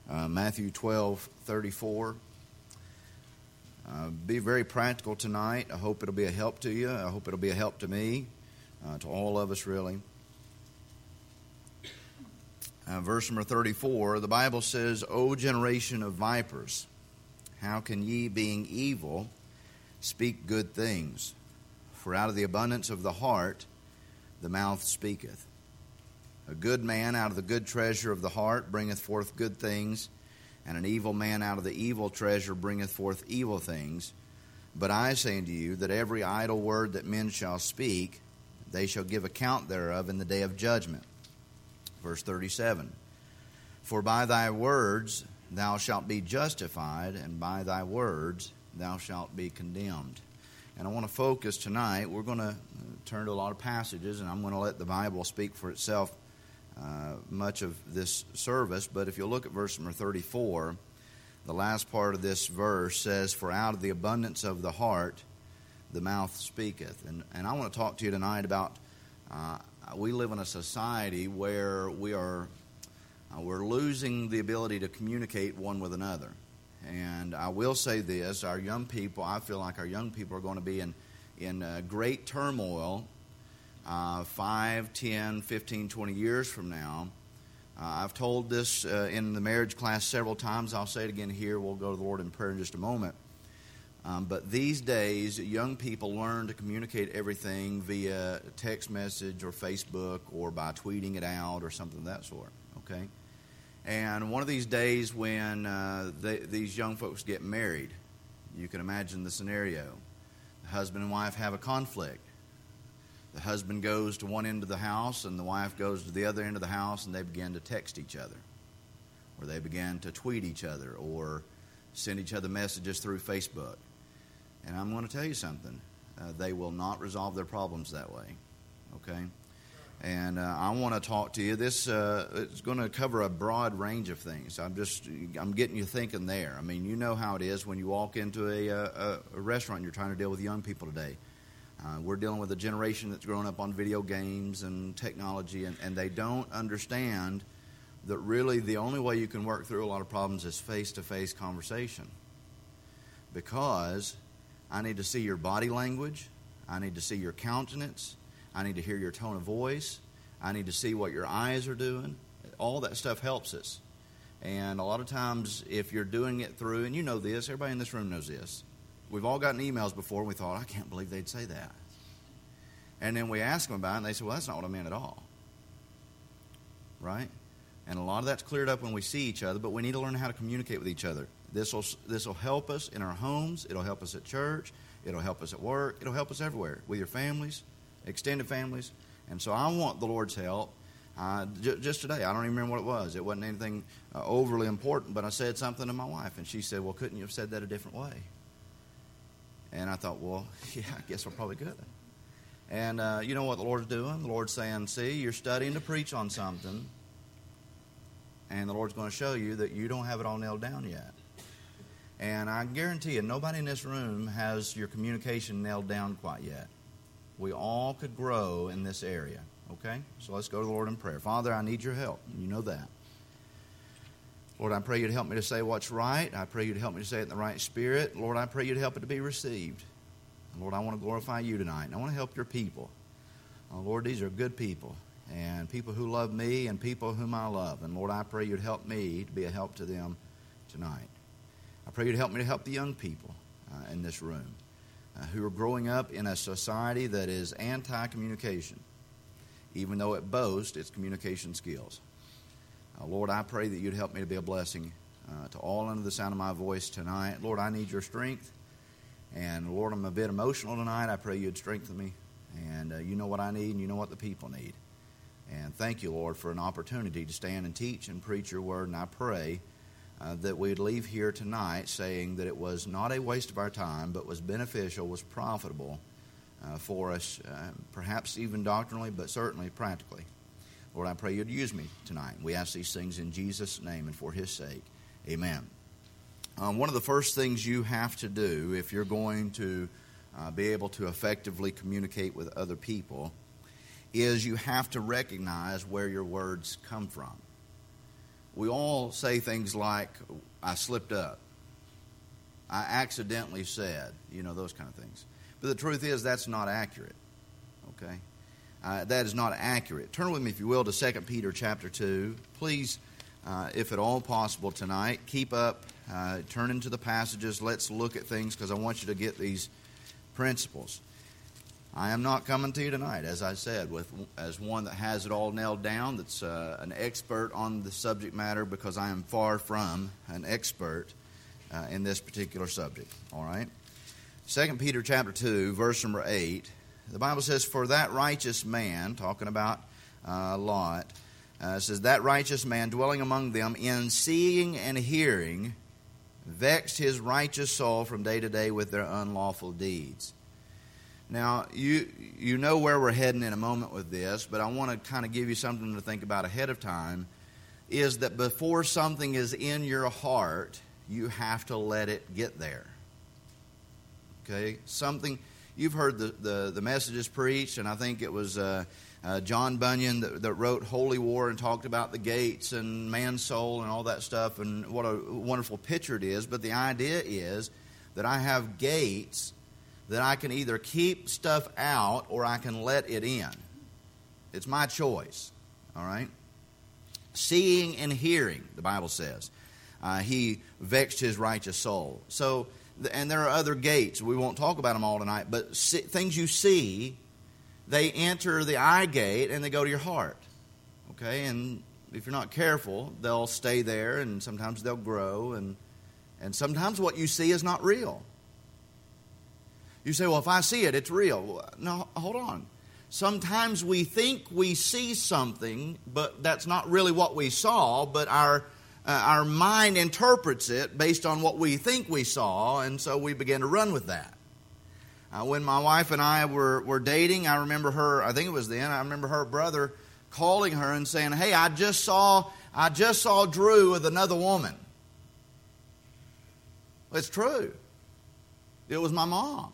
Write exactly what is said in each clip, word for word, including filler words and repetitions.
uh, Matthew twelve thirty-four. Uh, be very practical tonight. I hope it'll be a help to you. I hope it'll be a help to me, uh, to all of us really. Uh, verse number thirty-four, the Bible says, O generation of vipers, how can ye, being evil, speak good things? For out of the abundance of the heart the mouth speaketh. A good man out of the good treasure of the heart bringeth forth good things, and an evil man out of the evil treasure bringeth forth evil things. But I say unto you that every idle word that men shall speak, they shall give account thereof in the day of judgment. Verse thirty-seven, for by thy words thou shalt be justified, and by thy words thou shalt be condemned. And I want to focus tonight. We're going to turn to a lot of passages, and I'm going to let the Bible speak for itself uh, much of this service. But if you look at verse number thirty-four, the last part of this verse says, for out of the abundance of the heart the mouth speaketh. And, and I want to talk to you tonight about uh, we live in a society where we are uh, we're losing the ability to communicate one with another. And I will say this, our young people, I feel like our young people are going to be in, in uh, great turmoil uh, five, ten, fifteen, twenty years from now. Uh, I've told this uh, in the marriage class several times. I'll say it again here. We'll go to the Lord in prayer in just a moment. Um, but these days, young people learn to communicate everything via text message or Facebook or by tweeting it out or something of that sort, okay? And one of these days when uh, they, these young folks get married, you can imagine the scenario. The husband and wife have a conflict. The husband goes to one end of the house and the wife goes to the other end of the house, and they begin to text each other, or they begin to tweet each other, or send each other messages through Facebook. And I'm going to tell you something. Uh, they will not resolve their problems that way, okay? And uh, I want to talk to you. This uh, it's going to cover a broad range of things. I'm just I'm getting you thinking there. I mean, you know how it is when you walk into a, a, a restaurant and you're trying to deal with young people today. Uh, we're dealing with a generation that's grown up on video games and technology, and, and they don't understand that really the only way you can work through a lot of problems is face-to-face conversation. Because I need to see your body language. I need to see your countenance. I need to hear your tone of voice. I need to see what your eyes are doing. All that stuff helps us. And a lot of times if you're doing it through, and you know this, everybody in this room knows this. We've all gotten emails before and we thought, I can't believe they'd say that. And then we ask them about it and they say, well, that's not what I meant at all. Right? And a lot of that's cleared up when we see each other, but we need to learn how to communicate with each other. This will this will help us in our homes. It'll help us at church. It'll help us at work. It'll help us everywhere, with your families, extended families. And so I want the Lord's help. Uh, j- just today, I don't even remember what it was. It wasn't anything uh, overly important, but I said something to my wife, and she said, well, couldn't you have said that a different way? And I thought, well, yeah, I guess I probably could. And uh, you know what the Lord's doing? The Lord's saying, see, you're studying to preach on something, and the Lord's going to show you that you don't have it all nailed down yet. And I guarantee you, nobody in this room has your communication nailed down quite yet. We all could grow in this area, okay? So let's go to the Lord in prayer. Father, I need your help. You know that. Lord, I pray you'd help me to say what's right. I pray you'd help me to say it in the right spirit. Lord, I pray you'd help it to be received. And Lord, I want to glorify you tonight, and I want to help your people. Oh, Lord, these are good people, and people who love me and people whom I love. And Lord, I pray you'd help me to be a help to them tonight. I pray you'd help me to help the young people uh, in this room uh, who are growing up in a society that is anti-communication, even though it boasts its communication skills. Uh, Lord, I pray that you'd help me to be a blessing uh, to all under the sound of my voice tonight. Lord, I need your strength. And Lord, I'm a bit emotional tonight. I pray you'd strengthen me. And uh, you know what I need, and you know what the people need. And thank you, Lord, for an opportunity to stand and teach and preach your word. And I pray Uh, that we'd leave here tonight saying that it was not a waste of our time, but was beneficial, was profitable uh, for us, uh, perhaps even doctrinally, but certainly practically. Lord, I pray you'd use me tonight. We ask these things in Jesus' name and for his sake. Amen. Um, one of the first things you have to do if you're going to uh, be able to effectively communicate with other people is you have to recognize where your words come from. we all say things like, I slipped up. I accidentally said, you know, those kind of things. But the truth is, that's not accurate. Okay? Uh, that is not accurate. Turn with me, if you will, to Second Peter chapter two. Please, uh, if at all possible tonight, keep up, uh, turn into the passages. Let's look at things, because I want you to get these principles. I am not coming to you tonight, as I said, with as one that has it all nailed down, that's uh, an expert on the subject matter, because I am far from an expert uh, in this particular subject. All right? Second Peter chapter two, verse number eight. The Bible says, for that righteous man, talking about uh, Lot, uh, says, that righteous man dwelling among them, in seeing and hearing, vexed his righteous soul from day to day with their unlawful deeds. Now, you you know where we're heading in a moment with this, but I want to kind of give you something to think about ahead of time, is that before something is in your heart, you have to let it get there. Okay? Something, you've heard the, the, the messages preached, and I think it was uh, uh, John Bunyan that, that wrote Holy War and talked about the gates and man's soul and all that stuff, and what a wonderful picture it is. But the idea is that I have gates that I can either keep stuff out or I can let it in. It's my choice. All right? Seeing and hearing, the Bible says. Uh, he vexed his righteous soul. So, and there are other gates. We won't talk about them all tonight, but see, things you see, they enter the eye gate and they go to your heart. Okay? And if you're not careful, they'll stay there, and sometimes they'll grow, and and sometimes what you see is not real. You say, well, if I see it, it's real. No, hold on. Sometimes we think we see something, but that's not really what we saw, but our uh, our mind interprets it based on what we think we saw, and so we begin to run with that. Uh, when my wife and I were, were dating, I remember her, I think it was then, I remember her brother calling her and saying, hey, I just saw, I just saw Drew with another woman. It's true. It was my mom.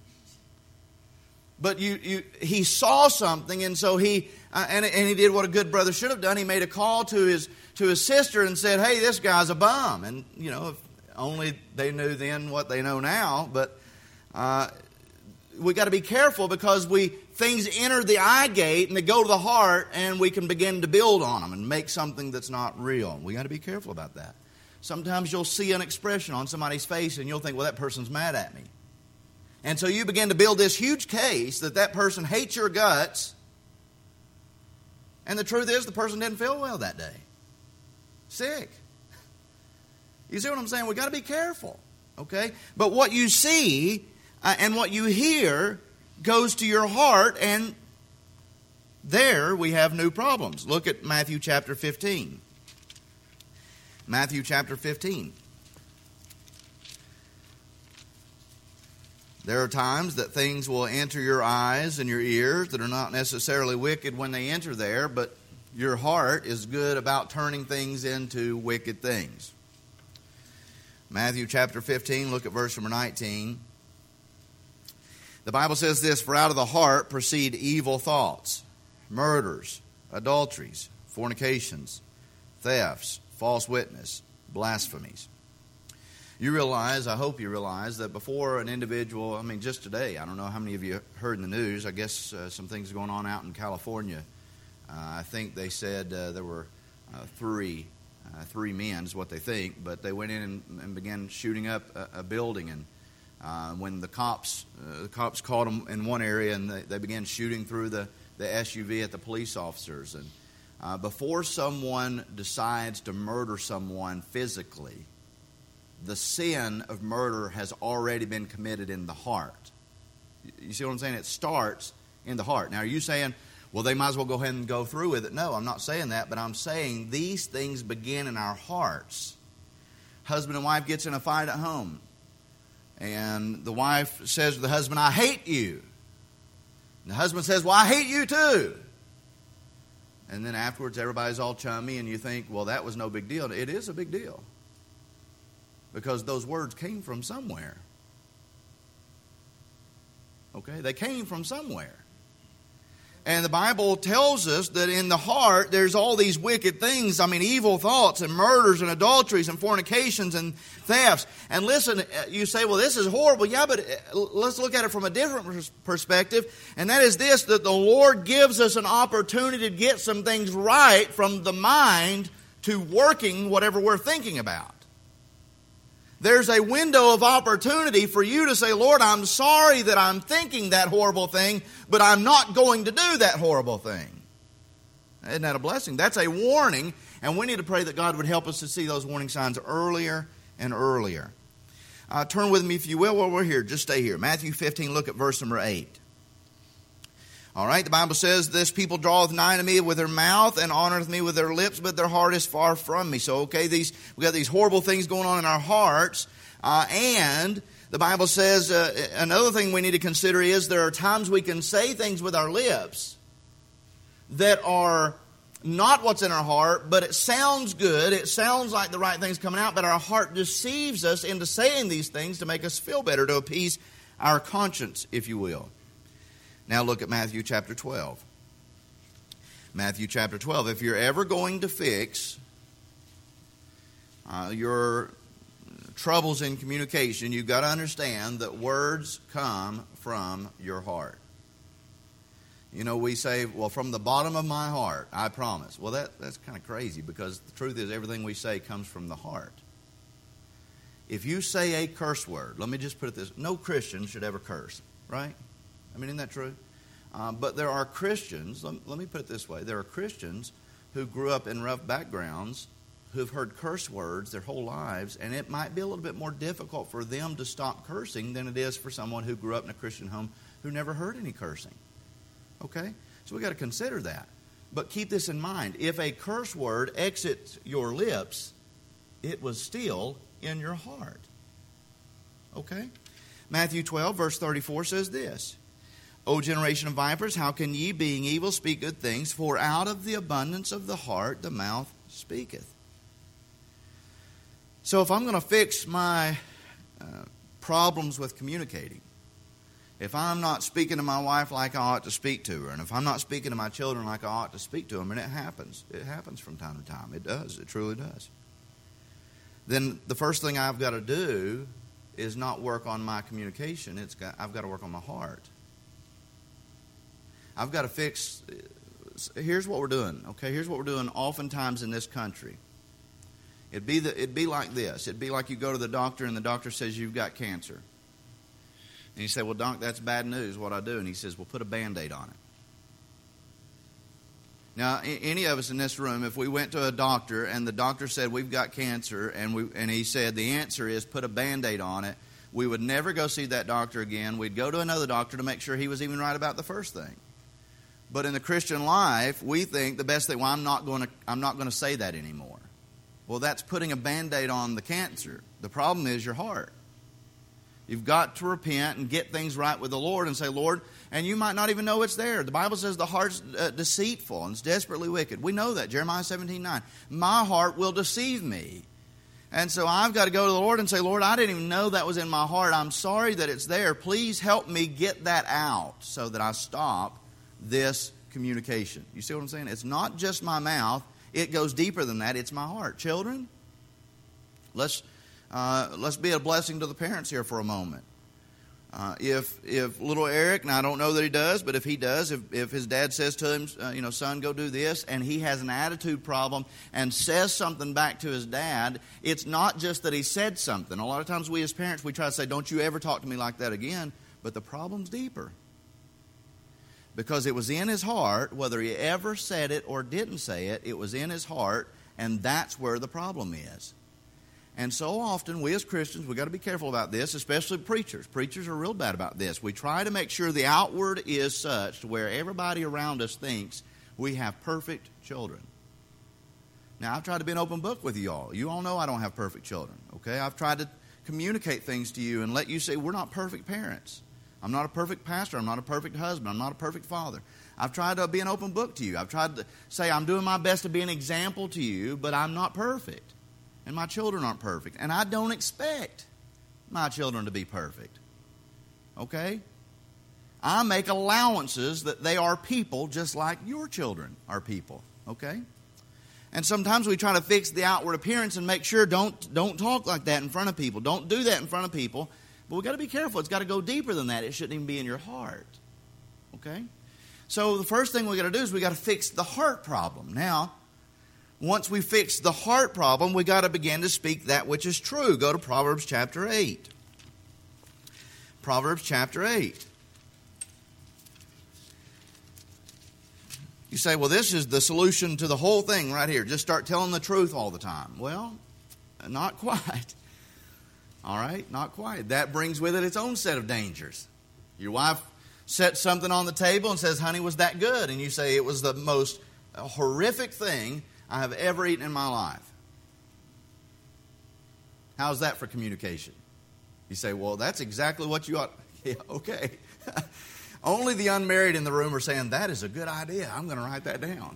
But you, you, he saw something, and so he, uh, and, and he did what a good brother should have done. He made a call to his to his sister and said, "Hey, this guy's a bum." And you know, if only they knew then what they know now. But uh, we got to be careful, because we things enter the eye gate and they go to the heart, and we can begin to build on them and make something that's not real. We got to be careful about that. Sometimes you'll see an expression on somebody's face, and you'll think, "Well, that person's mad at me." And so you begin to build this huge case that that person hates your guts. And the truth is, the person didn't feel well that day. Sick. You see what I'm saying? We've got to be careful. Okay? But what you see uh, and what you hear goes to your heart, and there we have new problems. Look at Matthew chapter fifteen. Matthew chapter fifteen. There are times that things will enter your eyes and your ears that are not necessarily wicked when they enter there, but your heart is good about turning things into wicked things. Matthew chapter fifteen, look at verse number nineteen. The Bible says this, for out of the heart proceed evil thoughts, murders, adulteries, fornications, thefts, false witness, blasphemies. You realize, I hope you realize, that before an individual, I mean, just today, I don't know how many of you heard in the news, I guess uh, some things going on out in California. Uh, I think they said uh, there were uh, three, uh, three men is what they think, but they went in and, and began shooting up a, a building. And uh, when the cops, uh, the cops caught them in one area, and they, they began shooting through the, the S U V at the police officers. And uh, before someone decides to murder someone physically, the sin of murder has already been committed in the heart. You see what I'm saying? It starts in the heart. Now, are you saying, well, they might as well go ahead and go through with it? No, I'm not saying that, but I'm saying these things begin in our hearts. Husband and wife gets in a fight at home, and the wife says to the husband, I hate you. And the husband says, well, I hate you too. And then afterwards, everybody's all chummy, and you think, well, that was no big deal. It is a big deal. Because those words came from somewhere. Okay? They came from somewhere. And the Bible tells us that in the heart there's all these wicked things. I mean, evil thoughts and murders and adulteries and fornications and thefts. And listen, you say, well, this is horrible. Yeah, but let's look at it from a different perspective. And that is this, that the Lord gives us an opportunity to get some things right from the mind to working whatever we're thinking about. There's a window of opportunity for you to say, Lord, I'm sorry that I'm thinking that horrible thing, but I'm not going to do that horrible thing. Isn't that a blessing? That's a warning, and we need to pray that God would help us to see those warning signs earlier and earlier. Uh, turn with me, if you will, while we're here. Just stay here. Matthew fifteen, look at verse number eight. All right, the Bible says, this people draweth nigh to me with their mouth and honoreth me with their lips, but their heart is far from me. So, okay, these we got these horrible things going on in our hearts. Uh, and the Bible says uh, another thing we need to consider is there are times we can say things with our lips that are not what's in our heart, but it sounds good. It sounds like the right thing's coming out, but our heart deceives us into saying these things to make us feel better, to appease our conscience, if you will. Now look at Matthew chapter twelve. Matthew chapter twelve. If you're ever going to fix uh, your troubles in communication, you've got to understand that words come from your heart. You know, we say, well, from the bottom of my heart, I promise. Well, that, that's kind of crazy, because the truth is everything we say comes from the heart. If you say a curse word, let me just put it this, no Christian should ever curse, right? I mean, isn't that true? Uh, but there are Christians, let, let me put it this way, there are Christians who grew up in rough backgrounds who've heard curse words their whole lives, and it might be a little bit more difficult for them to stop cursing than it is for someone who grew up in a Christian home who never heard any cursing. Okay? So we've got to consider that. But keep this in mind. If a curse word exits your lips, it was still in your heart. Okay? Matthew twelve, verse thirty-four says this, O generation of vipers, how can ye, being evil, speak good things? For out of the abundance of the heart the mouth speaketh. So if I'm going to fix my uh, problems with communicating, if I'm not speaking to my wife like I ought to speak to her, and if I'm not speaking to my children like I ought to speak to them, and it happens, it happens from time to time, it does, it truly does, then the first thing I've got to do is not work on my communication. It's got, I've got to work on my heart. I've got to fix, here's what we're doing, okay? Here's what we're doing oftentimes in this country. It'd be, the, it'd be like this. It'd be like you go to the doctor and the doctor says you've got cancer. And you say, well, doc, that's bad news, what I do. And he says, well, put a Band-Aid on it. Now, any of us in this room, if we went to a doctor and the doctor said we've got cancer, and we and he said the answer is put a Band-Aid on it, we would never go see that doctor again. We'd go to another doctor to make sure he was even right about the first thing. But in the Christian life, we think the best thing, well, I'm not going to I'm not going to say that anymore. Well, that's putting a Band-Aid on the cancer. The problem is your heart. You've got to repent and get things right with the Lord and say, Lord, and you might not even know it's there. The Bible says the heart's uh, deceitful and it's desperately wicked. We know that, Jeremiah seventeen nine. My heart will deceive me. And so I've got to go to the Lord and say, Lord, I didn't even know that was in my heart. I'm sorry that it's there. Please help me get that out so that I stop this communication. You see what I'm saying? It's not just my mouth. It goes deeper than that. It's my heart. Children, let's uh, let's be a blessing to the parents here for a moment. Uh, if if little Eric, and I don't know that he does, but if he does, if, if his dad says to him, uh, you know, son, go do this, and he has an attitude problem and says something back to his dad, it's not just that he said something. A lot of times we as parents, we try to say, don't you ever talk to me like that again, but the problem's deeper. Because it was in his heart, whether he ever said it or didn't say it, it was in his heart, and that's where the problem is. And so often, we as Christians, we've got to be careful about this, especially preachers. Preachers are real bad about this. We try to make sure the outward is such to where everybody around us thinks we have perfect children. Now, I've tried to be an open book with you all. You all know I don't have perfect children, okay? I've tried to communicate things to you and let you say we're not perfect parents. I'm not a perfect pastor. I'm not a perfect husband. I'm not a perfect father. I've tried to be an open book to you. I've tried to say I'm doing my best to be an example to you, but I'm not perfect. And my children aren't perfect. And I don't expect my children to be perfect. Okay? I make allowances that they are people just like your children are people, okay? And sometimes we try to fix the outward appearance and make sure don't don't talk like that in front of people. Don't do that in front of people. But we've got to be careful. It's got to go deeper than that. It shouldn't even be in your heart, okay? So the first thing we got to do is we got to fix the heart problem. Now, once we fix the heart problem, we got to begin to speak that which is true. Go to Proverbs chapter eight. Proverbs chapter eight. You say, well, this is the solution to the whole thing right here. Just start telling the truth all the time. Well, not quite. All right, not quite. That brings with it its own set of dangers. Your wife sets something on the table and says, honey, was that good? And you say, it was the most horrific thing I have ever eaten in my life. How's that for communication? You say, well, that's exactly what you ought. Yeah, okay. Only the unmarried in the room are saying, that is a good idea. I'm going to write that down.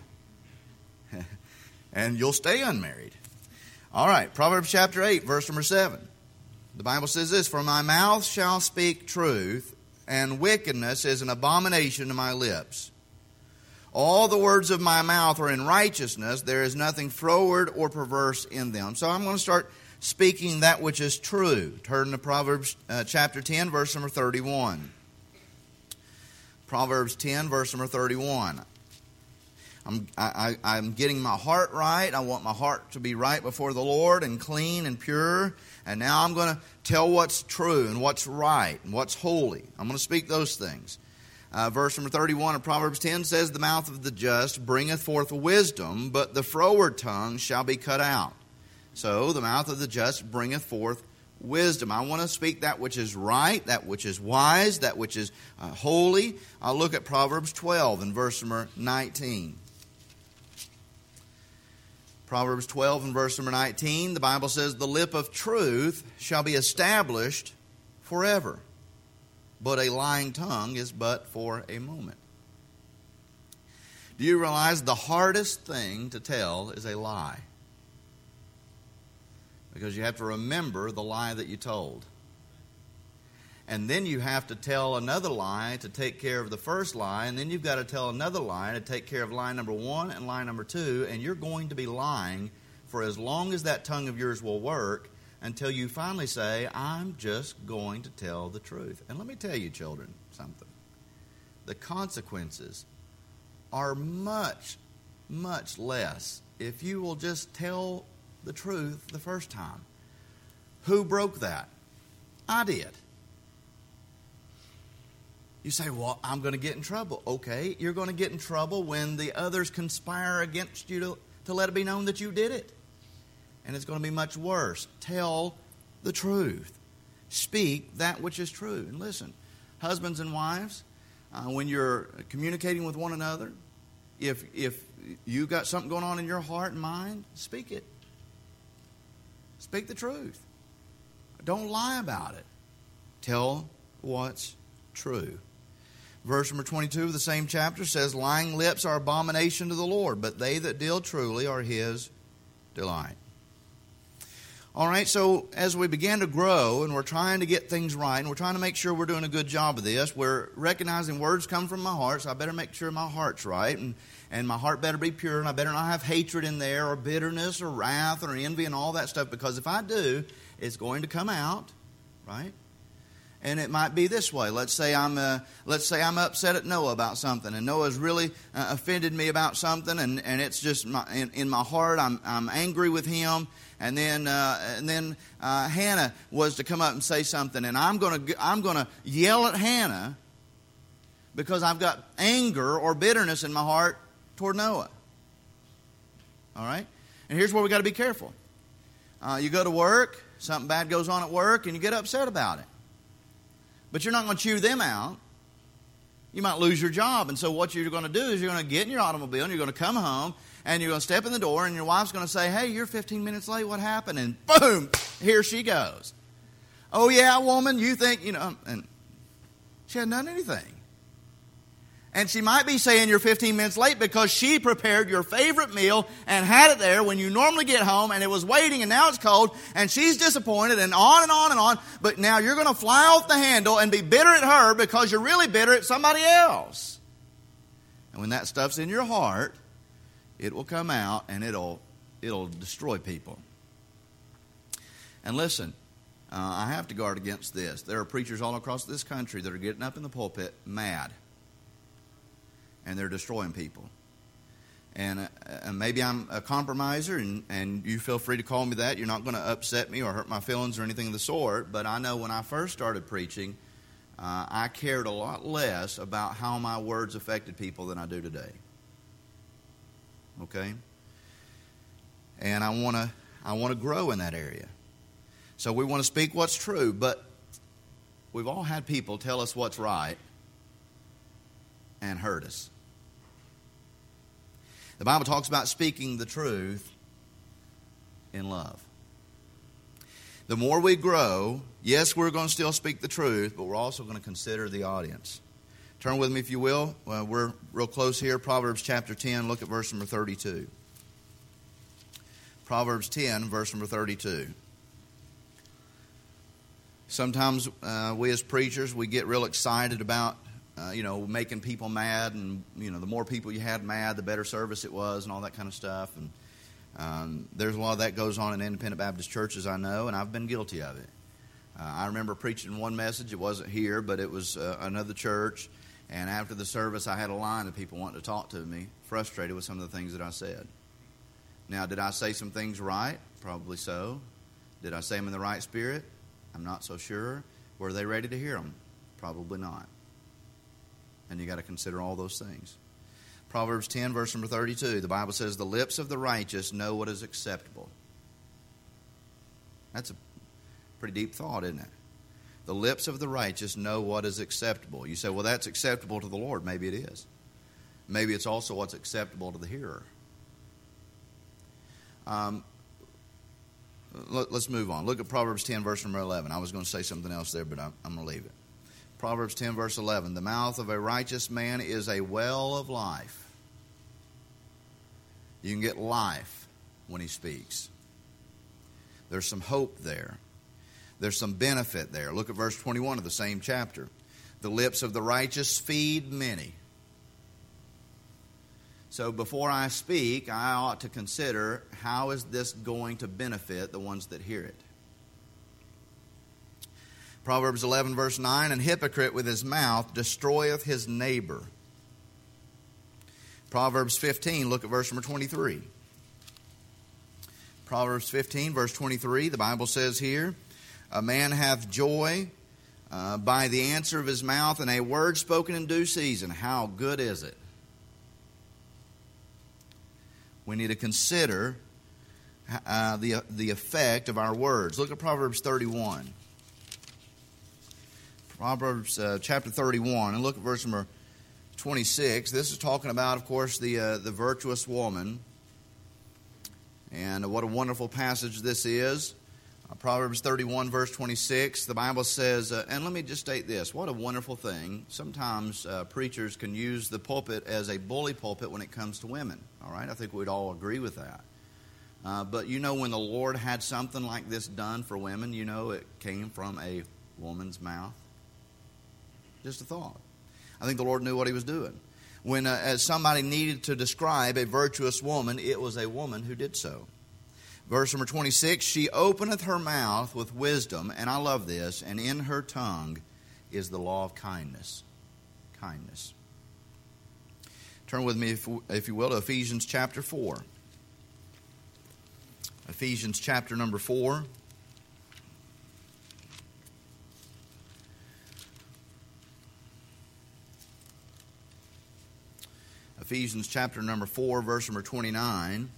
And you'll stay unmarried. All right, Proverbs chapter eight, verse number seven. The Bible says this, for my mouth shall speak truth, and wickedness is an abomination to my lips. All the words of my mouth are in righteousness. There is nothing froward or perverse in them. So I'm going to start speaking that which is true. Turn to Proverbs uh, chapter ten, verse number thirty-one. Proverbs ten, verse number thirty-one. I'm, I, I, I'm getting my heart right. I want my heart to be right before the Lord and clean and pure. And now I'm going to tell what's true and what's right and what's holy. I'm going to speak those things. Uh, verse number thirty-one of Proverbs ten says, the mouth of the just bringeth forth wisdom, but the froward tongue shall be cut out. So the mouth of the just bringeth forth wisdom. I want to speak that which is right, that which is wise, that which is uh, holy. I'll look at Proverbs twelve and verse number nineteen. Proverbs twelve and verse number nineteen, the Bible says, the lip of truth shall be established forever, but a lying tongue is but for a moment. Do you realize the hardest thing to tell is a lie? Because you have to remember the lie that you told. And then you have to tell another lie to take care of the first lie. And then you've got to tell another lie to take care of lie number one and lie number two. And you're going to be lying for as long as that tongue of yours will work until you finally say, I'm just going to tell the truth. And let me tell you, children, something. The consequences are much, much less if you will just tell the truth the first time. Who broke that? I did. You say, well, I'm going to get in trouble. Okay, you're going to get in trouble when the others conspire against you to, to let it be known that you did it. And it's going to be much worse. Tell the truth. Speak that which is true. And listen, husbands and wives, uh, when you're communicating with one another, if if you got something going on in your heart and mind, speak it. Speak the truth. Don't lie about it. Tell what's true. Verse number twenty-two of the same chapter says, lying lips are abomination to the Lord, but they that deal truly are His delight. All right, so as we begin to grow and we're trying to get things right and we're trying to make sure we're doing a good job of this, we're recognizing words come from my heart, so I better make sure my heart's right, and, and my heart better be pure, and I better not have hatred in there or bitterness or wrath or envy and all that stuff, because if I do, it's going to come out, right? And it might be this way. Let's say I'm uh, let's say I'm upset at Noah about something, and Noah's really uh, offended me about something, and, and it's just my, in, in my heart I'm I'm angry with him. And then uh, and then uh, Hannah was to come up and say something, and I'm gonna I'm gonna yell at Hannah because I've got anger or bitterness in my heart toward Noah. All right, and here's where we got to be careful. Uh, you go to work, something bad goes on at work, and you get upset about it. But you're not going to chew them out. You might lose your job. And so what you're going to do is you're going to get in your automobile and you're going to come home and you're going to step in the door and your wife's going to say, hey, you're fifteen minutes late. What happened? And boom, here she goes. Oh, yeah, woman, you think, you know, and she hadn't done anything. And she might be saying you're fifteen minutes late because she prepared your favorite meal and had it there when you normally get home, and it was waiting, and now it's cold, and she's disappointed, and on and on and on. But now you're going to fly off the handle and be bitter at her because you're really bitter at somebody else. And when that stuff's in your heart, it will come out and it'll it'll destroy people. And listen, uh, I have to guard against this. There are preachers all across this country that are getting up in the pulpit mad. And they're destroying people. And, uh, and maybe I'm a compromiser, and, and you feel free to call me that. You're not going to upset me or hurt my feelings or anything of the sort. But I know when I first started preaching, uh, I cared a lot less about how my words affected people than I do today. Okay? And I want to I want to grow in that area. So we want to speak what's true, but we've all had people tell us what's right and hurt us. The Bible talks about speaking the truth in love. The more we grow, yes, we're going to still speak the truth, but we're also going to consider the audience. Turn with me, if you will. Uh, we're real close here. Proverbs chapter ten, look at verse number thirty-two. Proverbs ten, verse number thirty-two. Sometimes uh, we as preachers, we get real excited about Uh, you know, making people mad, and, you know, the more people you had mad, the better service it was, and all that kind of stuff. And um, there's a lot of that goes on in independent Baptist churches, I know, and I've been guilty of it. Uh, I remember preaching one message. It wasn't here, but it was uh, another church. And after the service, I had a line of people wanting to talk to me, frustrated with some of the things that I said. Now, did I say some things right? Probably so. Did I say them in the right spirit? I'm not so sure. Were they ready to hear them? Probably not. And you got to consider all those things. Proverbs ten, verse number thirty-two, the Bible says, the lips of the righteous know what is acceptable. That's a pretty deep thought, isn't it? The lips of the righteous know what is acceptable. You say, well, that's acceptable to the Lord. Maybe it is. Maybe it's also what's acceptable to the hearer. Um, let, let's move on. Look at Proverbs ten, verse number eleven. I was going to say something else there, but I'm, I'm going to leave it. Proverbs ten, verse eleven, the mouth of a righteous man is a well of life. You can get life when he speaks. There's some hope there. There's some benefit there. Look at verse twenty-one of the same chapter. The lips of the righteous feed many. So before I speak, I ought to consider, how is this going to benefit the ones that hear it? Proverbs eleven, verse nine, an hypocrite with his mouth destroyeth his neighbor. Proverbs fifteen, look at verse number twenty-three. Proverbs fifteen, verse twenty-three, the Bible says here, a man hath joy uh, by the answer of his mouth, and a word spoken in due season. How good is it? We need to consider uh, the, the effect of our words. Look at Proverbs thirty-one. Proverbs uh, chapter thirty-one, and look at verse number twenty-six. This is talking about, of course, the uh, the virtuous woman. And what a wonderful passage this is. Uh, Proverbs thirty-one, verse twenty-six, the Bible says, uh, and let me just state this, what a wonderful thing. Sometimes uh, preachers can use the pulpit as a bully pulpit when it comes to women. All right, I think we'd all agree with that. Uh, but you know, when the Lord had something like this done for women, you know it came from a woman's mouth. Just a thought. I think the Lord knew what he was doing. When uh, as somebody needed to describe a virtuous woman, it was a woman who did so. Verse number twenty-six, she openeth her mouth with wisdom, and I love this, and in her tongue is the law of kindness. Kindness. Turn with me, if, if you will, to Ephesians chapter four. Ephesians chapter number four. Ephesians chapter number four, verse number twenty-nine.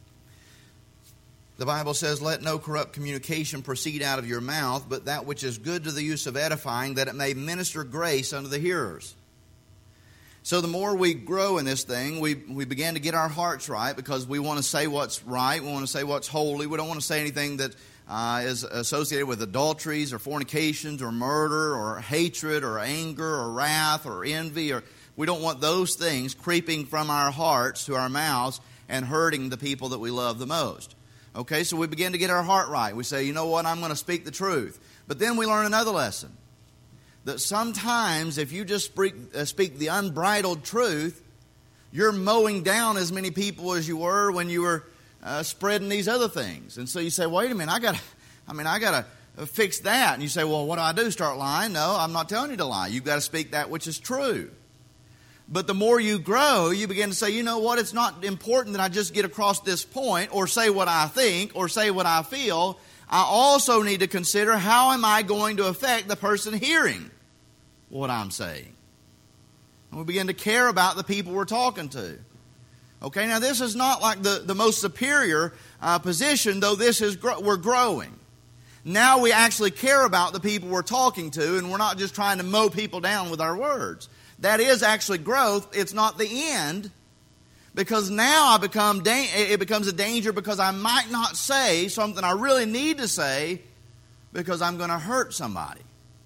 The Bible says, let no corrupt communication proceed out of your mouth, but that which is good to the use of edifying, that it may minister grace unto the hearers. So the more we grow in this thing, we, we begin to get our hearts right, because we want to say what's right, we want to say what's holy, we don't want to say anything that uh, is associated with adulteries or fornications or murder or hatred or anger or wrath or envy or We don't want those things creeping from our hearts to our mouths and hurting the people that we love the most. Okay, so we begin to get our heart right. We say, you know what, I'm going to speak the truth. But then we learn another lesson. That sometimes if you just speak, uh, speak the unbridled truth, you're mowing down as many people as you were when you were uh, spreading these other things. And so you say, wait a minute, I got, I mean, I got to fix that. And you say, well, what do I do? Start lying? No, I'm not telling you to lie. You've got to speak that which is true. But the more you grow, you begin to say, you know what, it's not important that I just get across this point or say what I think or say what I feel. I also need to consider, how am I going to affect the person hearing what I'm saying? And we begin to care about the people we're talking to. Okay, now this is not like the, the most superior uh, position, though this is gro- we're growing. Now we actually care about the people we're talking to, and we're not just trying to mow people down with our words. That is actually growth. It's not the end, because now I become da- it becomes a danger because I might not say something I really need to say because I'm going to hurt somebody.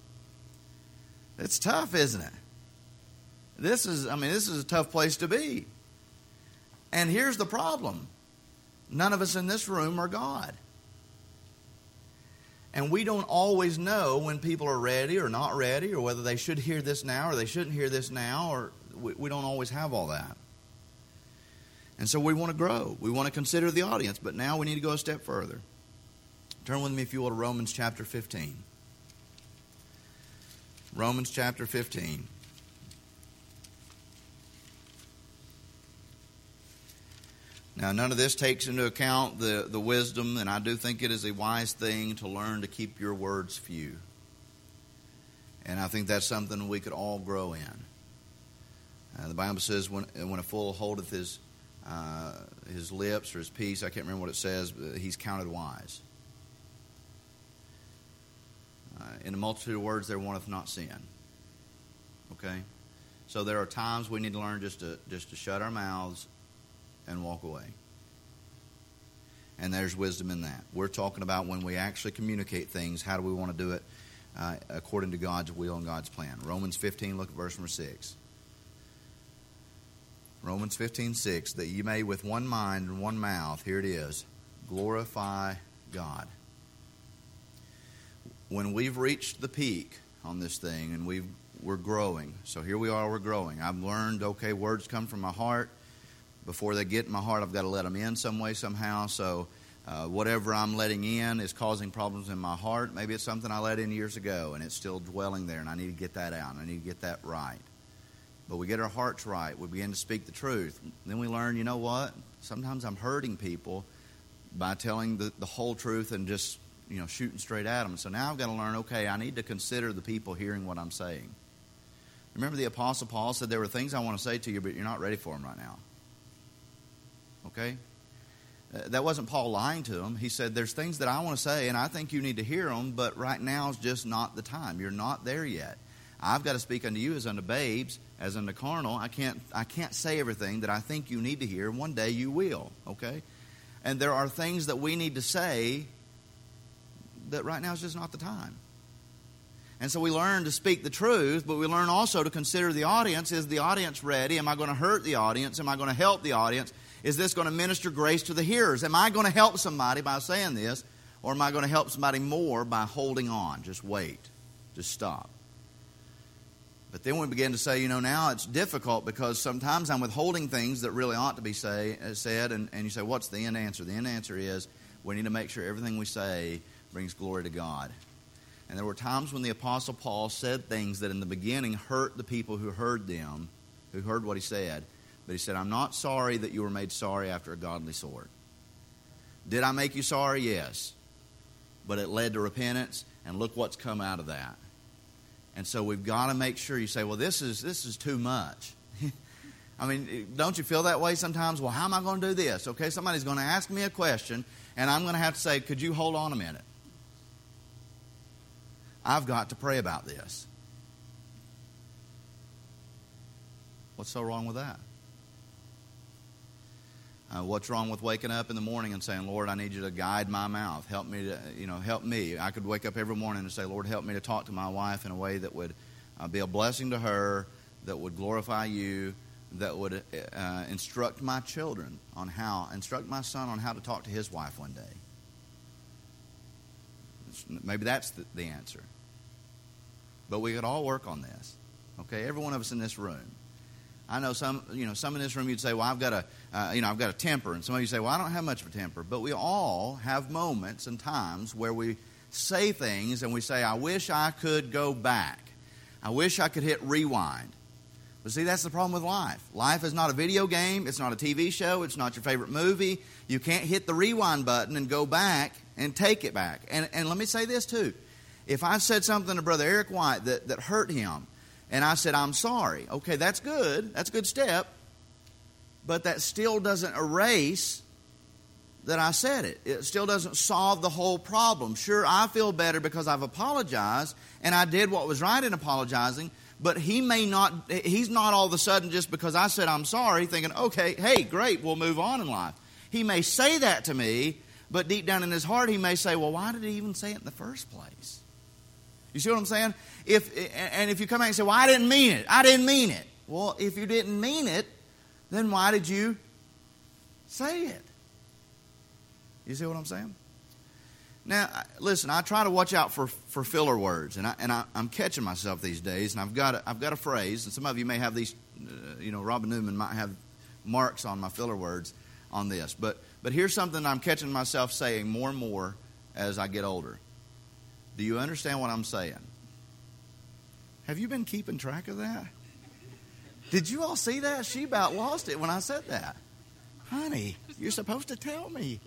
It's tough, isn't it? This is, I mean, this is a tough place to be. And here's the problem. None of us in this room are God. And we don't always know when people are ready or not ready, or whether they should hear this now or they shouldn't hear this now, or we, we don't always have all that. And so we want to grow. We want to consider the audience, but now we need to go a step further. Turn with me, if you will, to Romans chapter fifteen. Romans chapter fifteen. Now, none of this takes into account the, the wisdom, and I do think it is a wise thing to learn to keep your words few. And I think that's something we could all grow in. Uh, the Bible says, when, when a fool holdeth his, uh, his lips or his peace, I can't remember what it says, but he's counted wise. Uh, in a multitude of words there wanteth not sin. Okay? So there are times we need to learn just to just to shut our mouths and walk away. And there's wisdom in that. We're talking about when we actually communicate things, how do we want to do it uh, according to God's will and God's plan. Romans fifteen, look at verse number six. Romans fifteen, six, that ye may with one mind and one mouth, here it is, glorify God. When we've reached the peak on this thing and we've, we're growing, so here we are, we're growing. I've learned, okay, words come from my heart. Before they get in my heart, I've got to let them in some way, somehow. So uh, whatever I'm letting in is causing problems in my heart. Maybe it's something I let in years ago, and it's still dwelling there, and I need to get that out, and I need to get that right. But we get our hearts right. We begin to speak the truth. Then we learn, you know what? Sometimes I'm hurting people by telling the, the whole truth and just, you know, shooting straight at them. So now I've got to learn, okay, I need to consider the people hearing what I'm saying. Remember the Apostle Paul said, there were things I want to say to you, but you're not ready for them right now. Okay? Uh, that wasn't Paul lying to him. He said, there's things that I want to say, and I think you need to hear them, but right now is just not the time. You're not there yet. I've got to speak unto you as unto babes, as unto carnal. I can't, I can't say everything that I think you need to hear. One day you will. Okay? And there are things that we need to say that right now is just not the time. And so we learn to speak the truth, but we learn also to consider the audience. Is the audience ready? Am I going to hurt the audience? Am I going to help the audience? Is this going to minister grace to the hearers? Am I going to help somebody by saying this? Or am I going to help somebody more by holding on? Just wait. Just stop. But then we begin to say, you know, now it's difficult because sometimes I'm withholding things that really ought to be say, said. And, and you say, what's the end answer? The end answer is we need to make sure everything we say brings glory to God. And there were times when the Apostle Paul said things that in the beginning hurt the people who heard them, who heard what he said. But he said, I'm not sorry that you were made sorry after a godly sort. Did I make you sorry? Yes. But it led to repentance, and look what's come out of that. And so we've got to make sure you say, well, this is this is too much. I mean, don't you feel that way sometimes? Well, how am I going to do this? Okay, somebody's going to ask me a question, and I'm going to have to say, could you hold on a minute? I've got to pray about this. What's so wrong with that? Uh, what's wrong with waking up in the morning and saying, Lord, I need you to guide my mouth. Help me to, you know, help me. I could wake up every morning and say, Lord, help me to talk to my wife in a way that would uh, be a blessing to her, that would glorify you, that would uh, instruct my children on how, instruct my son on how to talk to his wife one day. Maybe that's the, the answer. But we could all work on this. Okay, every one of us in this room. I know some, you know, some in this room you'd say, well, I've got a, uh, you know, I've got a temper. And some of you say, well, I don't have much of a temper. But we all have moments and times where we say things and we say, I wish I could go back. I wish I could hit rewind. But see, that's the problem with life. Life is not a video game. It's not a T V show. It's not your favorite movie. You can't hit the rewind button and go back and take it back. And, and let me say this too. If I said something to Brother Eric White that, that hurt him, and I said, I'm sorry. Okay, that's good. That's a good step. But that still doesn't erase that I said it. It still doesn't solve the whole problem. Sure, I feel better because I've apologized, and I did what was right in apologizing, but he may not, he's not all of a sudden just because I said I'm sorry thinking, okay, hey, great, we'll move on in life. He may say that to me, but deep down in his heart he may say, well, why did he even say it in the first place? You see what I'm saying? If and if you come back and say, well, I didn't mean it. I didn't mean it. Well, if you didn't mean it, then why did you say it? You see what I'm saying? Now, listen, I try to watch out for, for filler words, and, I, and I, I'm catching myself these days, and I've got a, I've got a phrase, and some of you may have these, uh, you know, Robin Newman might have marks on my filler words on this. But, but here's something I'm catching myself saying more and more as I get older. Do you understand what I'm saying? Have you been keeping track of that? Did you all see that? She about lost it when I said that. Honey, you're supposed to tell me.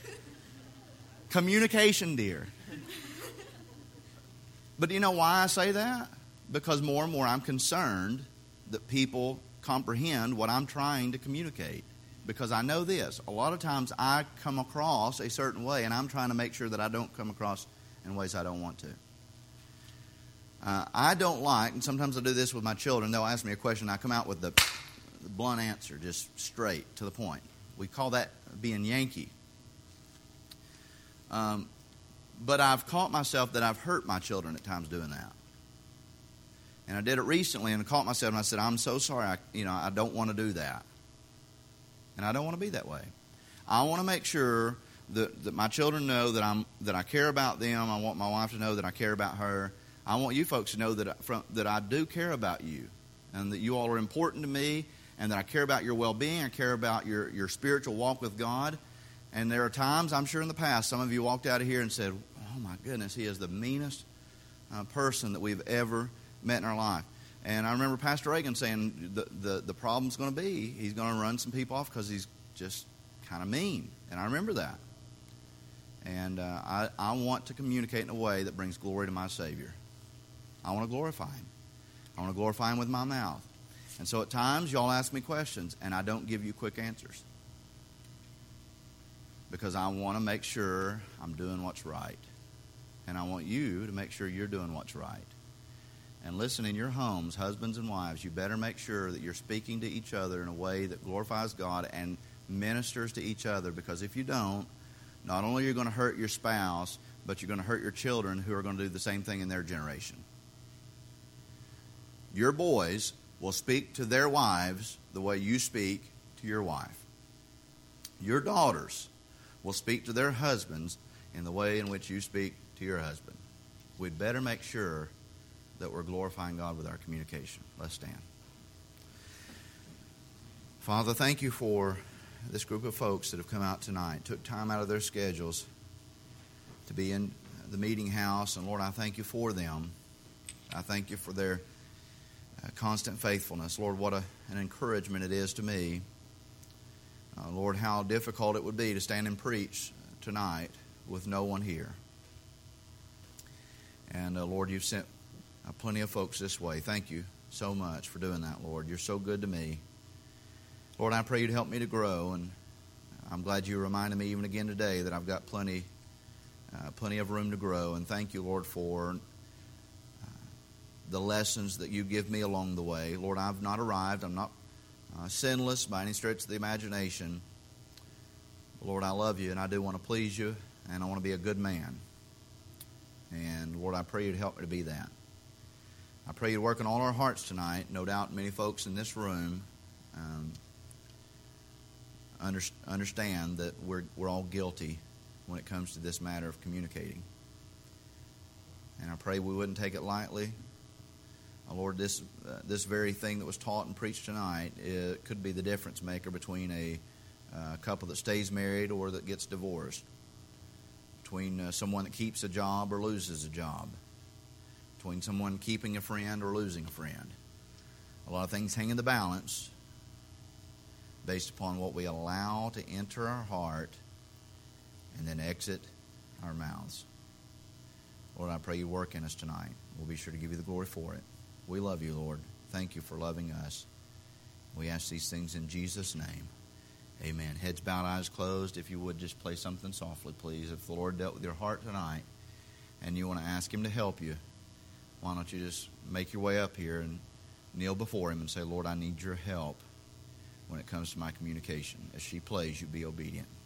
Communication, dear. But do you know why I say that? Because more and more I'm concerned that people comprehend what I'm trying to communicate. Because I know this. A lot of times I come across a certain way, and I'm trying to make sure that I don't come across in ways I don't want to. Uh, I don't like, and sometimes I do this with my children, they'll ask me a question, and I come out with the, the blunt answer, just straight to the point. We call that being Yankee. Um, but I've caught myself that I've hurt my children at times doing that. And I did it recently, and I caught myself, and I said, I'm so sorry, I, you know, I don't want to do that. And I don't want to be that way. I want to make sure that, that my children know that I'm that I care about them. I want my wife to know that I care about her. I want you folks to know that I, from, that I do care about you, and that you all are important to me, and that I care about your well-being. I care about your, your spiritual walk with God. And there are times, I'm sure in the past, some of you walked out of here and said, oh my goodness, he is the meanest uh, person that we've ever met in our life. And I remember Pastor Reagan saying the, the, the problem's going to be he's going to run some people off because he's just kind of mean. And I remember that. And uh, I, I want to communicate in a way that brings glory to my Savior. I want to glorify Him. I want to glorify Him with my mouth. And so at times, y'all ask me questions, and I don't give you quick answers. Because I want to make sure I'm doing what's right. And I want you to make sure you're doing what's right. And listen, in your homes, husbands and wives, you better make sure that you're speaking to each other in a way that glorifies God and ministers to each other. Because if you don't, not only are you going to hurt your spouse, but you're going to hurt your children who are going to do the same thing in their generation. Your boys will speak to their wives the way you speak to your wife. Your daughters will speak to their husbands in the way in which you speak to your husband. We'd better make sure that we're glorifying God with our communication. Let's stand. Father, thank you for this group of folks that have come out tonight, took time out of their schedules to be in the meeting house. And Lord, I thank you for them. I thank you for their uh, constant faithfulness. Lord, what a, an encouragement it is to me. Uh, Lord, how difficult it would be to stand and preach tonight with no one here. And uh, Lord, you've sent uh, plenty of folks this way. Thank you so much for doing that, Lord. You're so good to me. Lord, I pray you'd help me to grow, and I'm glad you reminded me even again today that I've got plenty, uh, plenty of room to grow. And thank you, Lord, for uh, the lessons that you give me along the way. Lord, I've not arrived. I'm not uh, sinless by any stretch of the imagination. Lord, I love you, and I do want to please you, and I want to be a good man. And Lord, I pray you'd help me to be that. I pray you work in all our hearts tonight. No doubt many folks in this room um, under, understand that we're, we're all guilty when it comes to this matter of communicating. And I pray we wouldn't take it lightly. Oh, Lord, this uh, this very thing that was taught and preached tonight, it could be the difference maker between a uh, couple that stays married or that gets divorced, between uh, someone that keeps a job or loses a job, between someone keeping a friend or losing a friend. A lot of things hang in the balance based upon what we allow to enter our heart and then exit our mouths. Lord, I pray you work in us tonight. We'll be sure to give you the glory for it. We love you, Lord. Thank you for loving us. We ask these things in Jesus' name. Amen. Heads bowed, eyes closed. If you would just play something softly, please. If the Lord dealt with your heart tonight and you want to ask him to help you, why don't you just make your way up here and kneel before him and say, Lord, I need your help when it comes to my communication. As she plays, you be obedient.